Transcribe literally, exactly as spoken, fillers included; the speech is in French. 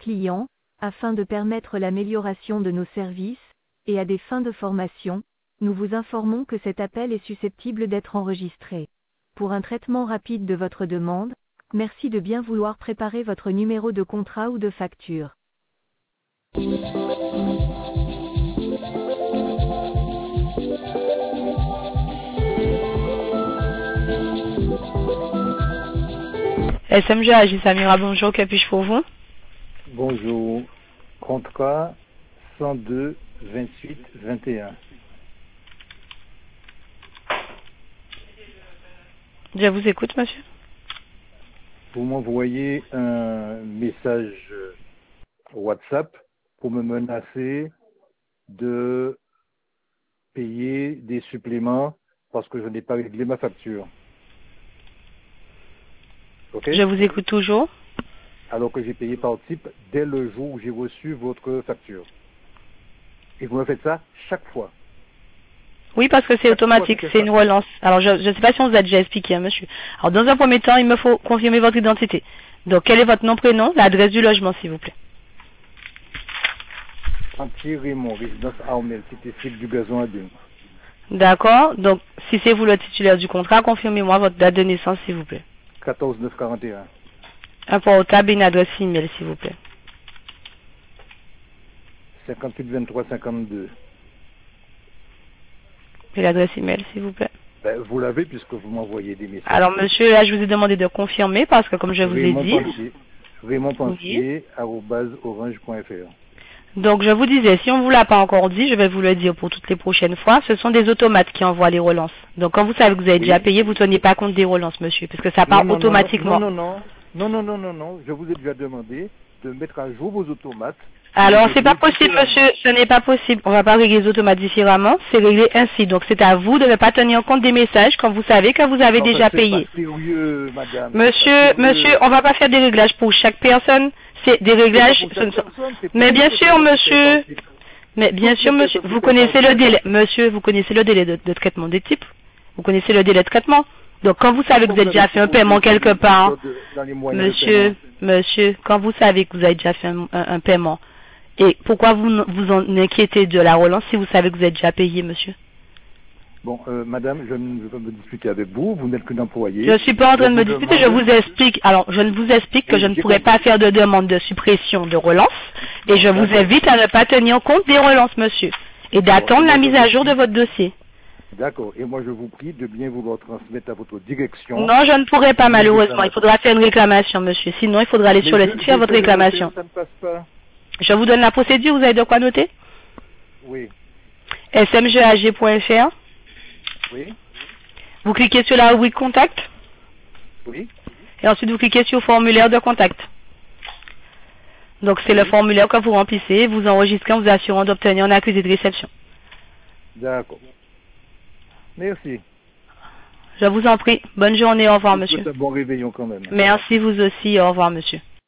clients, afin de permettre l'amélioration de nos services, et à des fins de formation, nous vous informons que cet appel est susceptible d'être enregistré. Pour un traitement rapide de votre demande, merci de bien vouloir préparer votre numéro de contrat ou de facture. S M G Agis Samira, bonjour, que puis-je pour vous? Bonjour, contrat cent deux vingt-huit vingt et un. Je vous écoute, monsieur. Vous m'envoyez un message WhatsApp pour me menacer de payer des suppléments parce que je n'ai pas réglé ma facture. Okay? Je vous écoute toujours. Alors que j'ai payé par type dès le jour où j'ai reçu votre facture. Et vous me faites ça chaque fois. Oui, parce que c'est automatique, c'est une relance. Alors, je ne sais pas si on vous a déjà expliqué, hein, monsieur. Alors, dans un premier temps, il me faut confirmer votre identité. Donc, quel est votre nom, prénom, l'adresse du logement, s'il vous plaît? Anti Raymond, résidence Armel, cité cible du Gazon à deux. D'accord. Donc, si c'est vous le titulaire du contrat, confirmez-moi votre date de naissance, s'il vous plaît. quatorze neuf quarante et un. Un portable et une adresse email, s'il vous plaît. cinquante-huit vingt-trois cinquante-deux. Et l'adresse email, s'il vous plaît. Ben, vous l'avez puisque vous m'envoyez des messages. Alors, monsieur, là, je vous ai demandé de confirmer parce que, comme je vous Raymond ai dit... Pensier, Raymond Pensier, arobase orange point F R. Donc, je vous disais, si on ne vous l'a pas encore dit, je vais vous le dire pour toutes les prochaines fois, ce sont des automates qui envoient les relances. Donc, quand vous savez que vous avez Oui. déjà payé, vous ne tenez pas compte des relances, monsieur, parce que ça part non, non, automatiquement. Non, non, non, non, non, non, non, je vous ai déjà demandé de mettre à jour vos automates. Alors, c'est pas possible, monsieur, ce n'est pas possible. On va pas régler les automates différemment, c'est réglé ainsi. Donc, c'est à vous de ne pas tenir compte des messages quand vous savez que vous avez Enfin, déjà c'est payé. pas sérieux, madame. Monsieur, monsieur, on va pas faire des réglages pour chaque personne. C'est des réglages. C'est pas pour chaque personne, c'est pas Mais pour bien chaque sûr, personne, monsieur. c'est pas- Mais bien Toutes sûr, les monsieur, personnes vous qui connaissez sont le en- délai. Monsieur, vous connaissez le délai de, de traitement des types. Vous connaissez le délai de traitement. Donc, quand vous savez que vous avez déjà fait un paiement quelque part, dans les moyens de monsieur, paiement. monsieur, quand vous savez que vous avez déjà fait un, un- un paiement, et pourquoi vous n- vous en inquiétez de la relance si vous savez que vous avez déjà payé, monsieur? Bon, euh, madame, je ne veux pas me disputer avec vous, vous n'êtes qu'une employée. Je ne suis pas en train de me vous disputer, je demande- vous explique. Alors, je ne vous explique que Oui, je ne j'ai pourrais compris. pas faire de demande de suppression de relance, et je vous D'accord. invite à ne pas tenir compte des relances, monsieur, et d'attendre Bon, la moi, je mise à vous jour de prie- votre dossier. D'accord, et moi je vous prie de bien vouloir transmettre à votre direction. Non, je ne pourrai pas, Une malheureusement. Il réclamation. faudra faire une réclamation, monsieur. Sinon, il faudra aller Mais sur le je- site faire je votre sais, je sais, réclamation. Ça ne passe pas. Je vous donne la procédure, vous avez de quoi noter? Oui, S M G A G point F R. oui, Vous cliquez sur la rubrique contact, oui. et ensuite vous cliquez sur formulaire de contact. Donc, c'est le Oui. formulaire que vous remplissez, vous enregistrez en vous assurant d'obtenir un accusé de réception. D'accord. Merci. Je vous en prie. Bonne journée, au revoir, Je vous monsieur. souhaite un bon réveillon quand même. Merci, vous aussi, au revoir, monsieur.